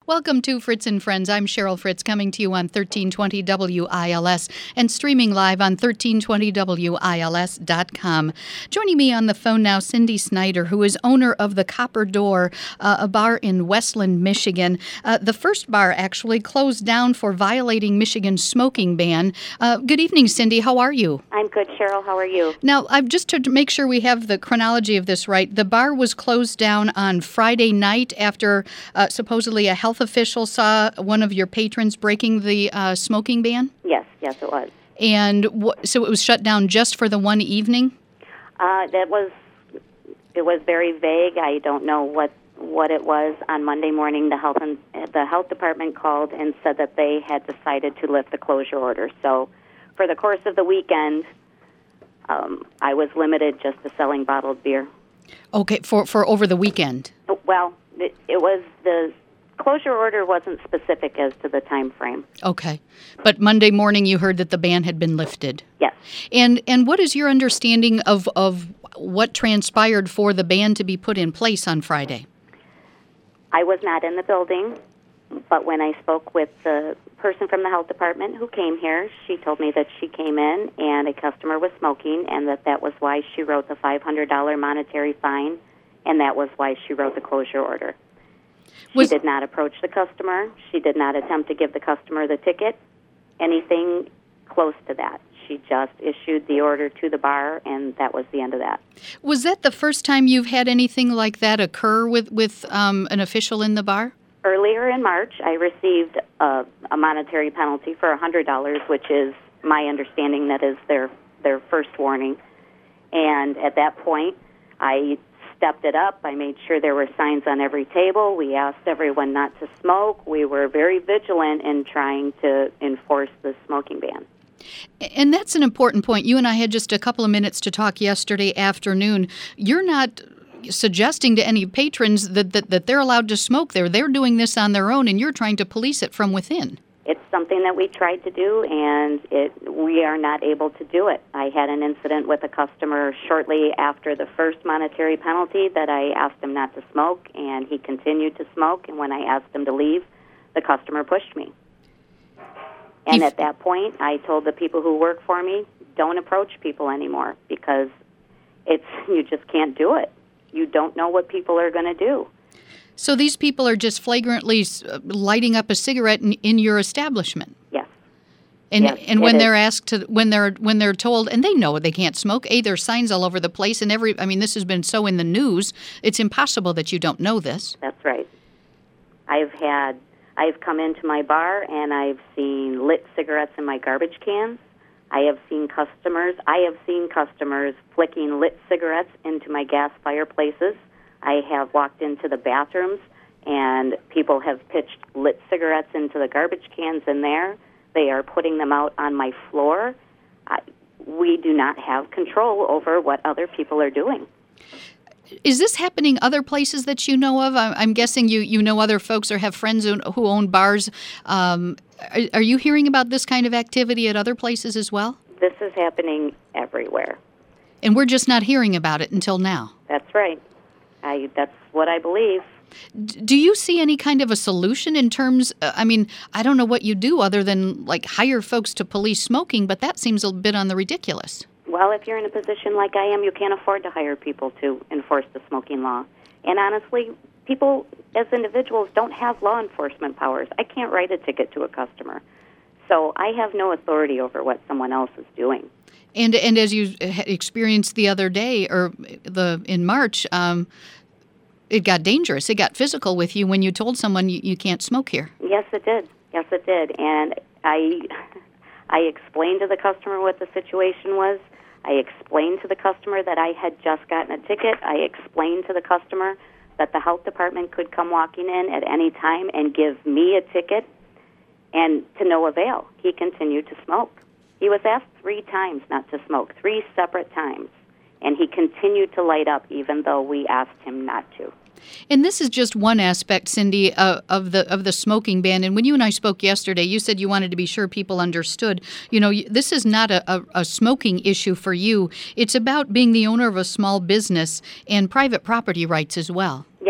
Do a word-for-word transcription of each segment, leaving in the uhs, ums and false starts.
Welcome to Fritz and Friends. I'm Cheryl Fritz, coming to you on thirteen twenty W I L S and streaming live on thirteen twenty W I L S dot com. Joining me on the phone now, Cindy Snyder, who is owner of the Copper Door, uh, a bar in Westland, Michigan. Uh, the first bar actually closed down for violating Michigan's smoking ban. Uh, good evening, Cindy. How are you? I'm good, Cheryl. How are you? Now, I've just to make sure we have the chronology of this right. The bar was closed down on Friday night after uh, supposedly a health official saw one of your patrons breaking the uh, smoking ban? Yes, yes, it was. And wh- so it was shut down just for the one evening? Uh, that was, it was very vague. I don't know what, what it was. On Monday morning, the health and, the health department called and said that they had decided to lift the closure order. So for the course of the weekend, um, I was limited just to selling bottled beer. Okay, for, for over the weekend? Well, it, it was the closure order wasn't specific as to the time frame. Okay. But Monday morning you heard that the ban had been lifted? Yes. And and what is your understanding of, of what transpired for the ban to be put in place on Friday? I was not in the building, but when I spoke with the person from the health department who came here, she told me that she came in and a customer was smoking and that that was why she wrote the five hundred dollars monetary fine, and that was why she wrote the closure order. She Was, did not approach the customer. She did not attempt to give the customer the ticket, anything close to that. She just issued the order to the bar, and that was the end of that. was that the first time you've had anything like that occur with, with um, an official in the bar? Earlier in March, I received a, a monetary penalty for one hundred dollars, which is my understanding that is their, their first warning. And at that point, I stepped it up. I made sure there were signs on every table. We asked everyone not to smoke. We were very vigilant in trying to enforce the smoking ban. And that's an important point. You and I had just a couple of minutes to talk yesterday afternoon. You're not suggesting to any patrons that, that, that they're allowed to smoke there. They're doing this on their own, and you're trying to police it from within. It's something that we tried to do, and it, we are not able to do it. I had an incident with a customer shortly after the first monetary penalty that I asked him not to smoke, and he continued to smoke, and when I asked him to leave, the customer pushed me. And at that point, I told the people who work for me, don't approach people anymore, because it's you just can't do it. You don't know what people are going to do. So these people are just flagrantly lighting up a cigarette in, in your establishment. Yes. And yes, and when is. they're asked to, when they're when they're told, and they know they can't smoke. A, there's signs all over the place, and every. I mean, this has been so in the news. It's impossible that you don't know this. That's right. I've had. I've come into my bar and I've seen lit cigarettes in my garbage cans. I have seen customers. I have seen customers flicking lit cigarettes into my gas fireplaces. I have walked into the bathrooms, and people have pitched lit cigarettes into the garbage cans in there. They are putting them out on my floor. I, we do not have control over what other people are doing. Is this happening other places that you know of? I'm guessing you, you know other folks or have friends who, who own bars. Um, are, are you hearing about this kind of activity at other places as well? This is happening everywhere. And we're just not hearing about it until now. That's right. I, that's what I believe. Do you see any kind of a solution in terms, uh, I mean, I don't know what you do other than like hire folks to police smoking, but that seems a bit on the ridiculous. Well, if you're in a position like I am, you can't afford to hire people to enforce the smoking law. And honestly, people as individuals don't have law enforcement powers. I can't write a ticket to a customer. So I have no authority over what someone else is doing. And and as you experienced the other day, or the in March, um, it got dangerous. It got physical with you when you told someone you, you can't smoke here. Yes, it did. Yes, it did. And I, I explained to the customer what the situation was. I explained to the customer that I had just gotten a ticket. I explained to the customer that the health department could come walking in at any time and give me a ticket, and to no avail. He continued to smoke. He was asked three times not to smoke, three separate times, and he continued to light up even though we asked him not to. And this is just one aspect, Cindy, uh, of the of the smoking ban. And when you and I spoke yesterday, you said you wanted to be sure people understood. You know, this is not a, a, a smoking issue for you. It's about being the owner of a small business and private property rights as well. Yes, exactly.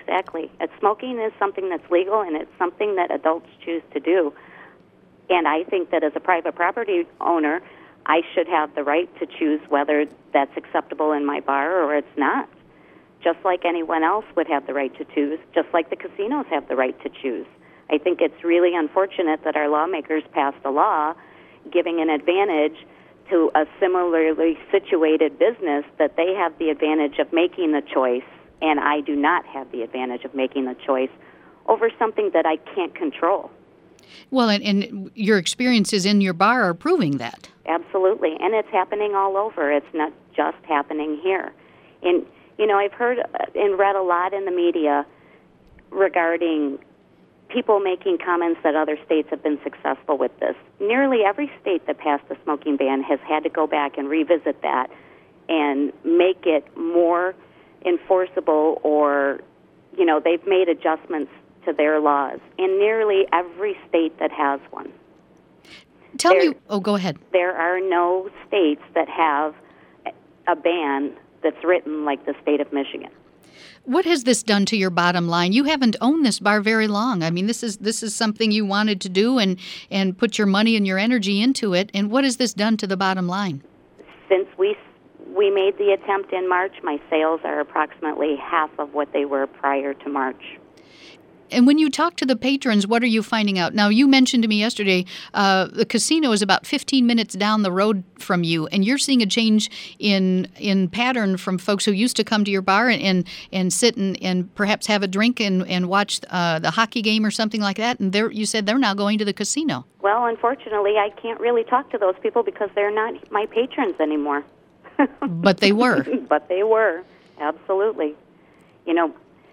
exactly. Uh, smoking is something that's legal, and it's something that adults choose to do. And I think that as a private property owner, I should have the right to choose whether that's acceptable in my bar or it's not. Just like anyone else would have the right to choose, just like the casinos have the right to choose. I think it's really unfortunate that our lawmakers passed a law giving an advantage to a similarly situated business, that they have the advantage of making the choice, and I do not have the advantage of making the choice over something that I can't control. Well, and, and your experiences in your bar are proving that. Absolutely, and it's happening all over. It's not just happening here. And, you know, I've heard and read a lot in the media regarding people making comments that other states have been successful with this. Nearly every state that passed the smoking ban has had to go back and revisit that and make it more enforceable, or, you know, they've made adjustments to their laws in nearly every state that has one. Tell there, me, oh, go ahead. There are no states that have a ban that's written like the state of Michigan. What has this done to your bottom line? You haven't owned this bar very long. I mean, this is this is something you wanted to do and, and put your money and your energy into it. And what has this done to the bottom line? Since we we made the attempt in March, my sales are approximately half of what they were prior to March. And when you talk to the patrons, what are you finding out? Now, you mentioned to me yesterday uh, the casino is about fifteen minutes down the road from you, and you're seeing a change in in pattern from folks who used to come to your bar and, and, and sit and, and perhaps have a drink and, and watch uh, the hockey game or something like that, and they're, you said they're now going to the casino. Well, unfortunately, I can't really talk to those people because they're not my patrons anymore. But they were. But they were, absolutely. You know,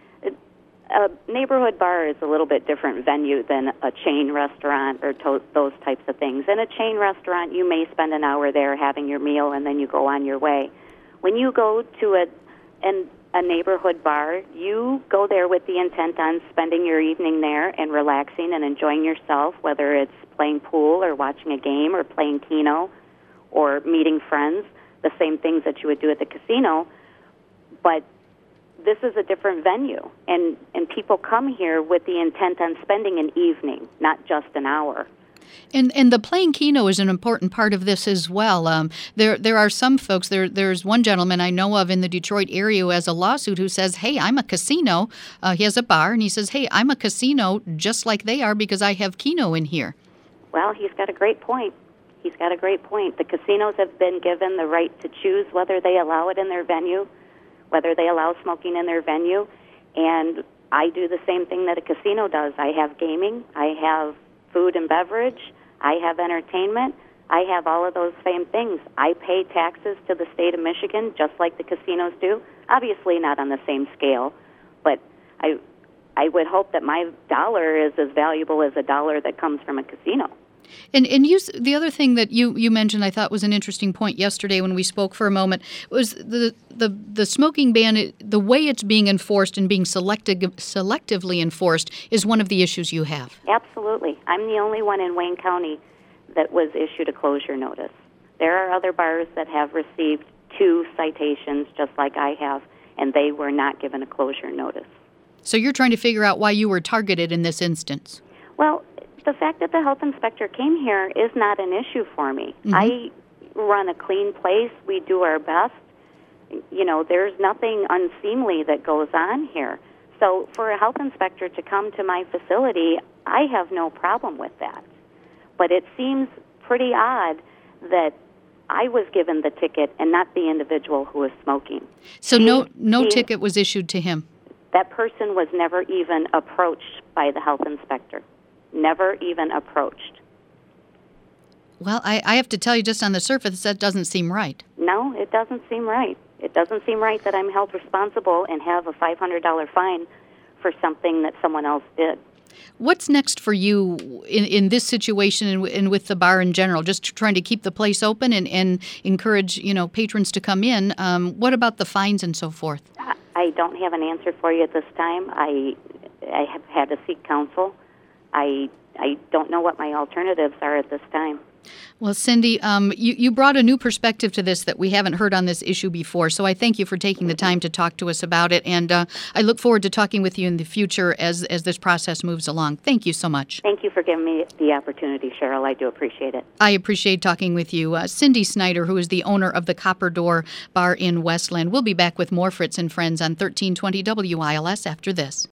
a neighborhood bar is a little bit different venue than a chain restaurant or to- those types of things. In a chain restaurant, you may spend an hour there having your meal and then you go on your way. When you go to a an, a neighborhood bar, you go there with the intent on spending your evening there and relaxing and enjoying yourself, whether it's playing pool or watching a game or playing Keno or meeting friends, the same things that you would do at the casino. But this is a different venue, and, and people come here with the intent on spending an evening, not just an hour. And and the playing Keno is an important part of this as well. Um, there there are some folks, there there's one gentleman I know of in the Detroit area who has a lawsuit who says, hey, I'm a casino. Uh, he has a bar, and he says, hey, I'm a casino just like they are because I have Keno in here. Well, he's got a great point. He's got a great point. The casinos have been given the right to choose whether they allow it in their venue, whether they allow smoking in their venue, and I do the same thing that a casino does. I have gaming, I have food and beverage, I have entertainment, I have all of those same things. I pay taxes to the state of Michigan just like the casinos do, obviously not on the same scale, but I I would hope that my dollar is as valuable as a dollar that comes from a casino. And and you, the other thing that you, you mentioned I thought was an interesting point yesterday when we spoke for a moment was the the, the smoking ban, the way it's being enforced and being selective, selectively enforced is one of the issues you have. Absolutely. I'm the only one in Wayne County that was issued a closure notice. There are other bars that have received two citations just like I have, and they were not given a closure notice. So you're trying to figure out why you were targeted in this instance. Well, the fact that the health inspector came here is not an issue for me. Mm-hmm. I run a clean place. We do our best. You know, there's nothing unseemly that goes on here. So for a health inspector to come to my facility, I have no problem with that. But it seems pretty odd that I was given the ticket and not the individual who was smoking. So he, no no he, ticket was issued to him? That person was never even approached by the health inspector. Never even approached. Well, I, I have to tell you, just on the surface, that doesn't seem right. No, it doesn't seem right. It doesn't seem right that I'm held responsible and have a five hundred dollars fine for something that someone else did. What's next for you in, in this situation and, and with the bar in general? Just trying to keep the place open and, and encourage, you know, patrons to come in. Um, what about the fines and so forth? I don't have an answer for you at this time. I I have had to seek counsel. I I don't know what my alternatives are at this time. Well, Cindy, um, you, you brought a new perspective to this that we haven't heard on this issue before, so I thank you for taking the time to talk to us about it, and uh, I look forward to talking with you in the future as, as this process moves along. Thank you so much. Thank you for giving me the opportunity, Cheryl. I do appreciate it. I appreciate talking with you. Uh, Cindy Snyder, who is the owner of the Copper Door Bar in Westland. We'll be back with more Fritz and Friends on thirteen twenty W I L S after this.